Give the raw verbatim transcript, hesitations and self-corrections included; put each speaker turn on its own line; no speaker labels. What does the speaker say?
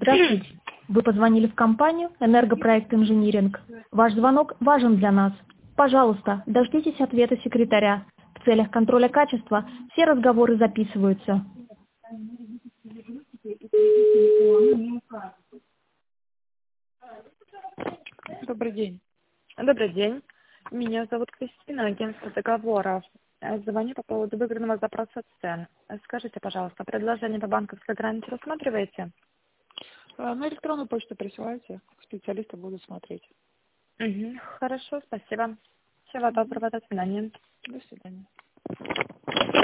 Здравствуйте. Вы позвонили в компанию «Энергопроект Инжиниринг». Ваш звонок важен для нас. Пожалуйста, дождитесь ответа секретаря. В целях контроля качества все разговоры записываются.
Добрый день.
Добрый день. Меня зовут Кристина, агентство договоров. Э, Звоню по поводу выигранного запроса цен. Э, Скажите, пожалуйста, предложение по банковской гарантии рассматриваете?
А, На электронную почту присылайте, специалисты будут смотреть.
Угу. Хорошо, спасибо. Всего доброго, до свидания.
До свидания.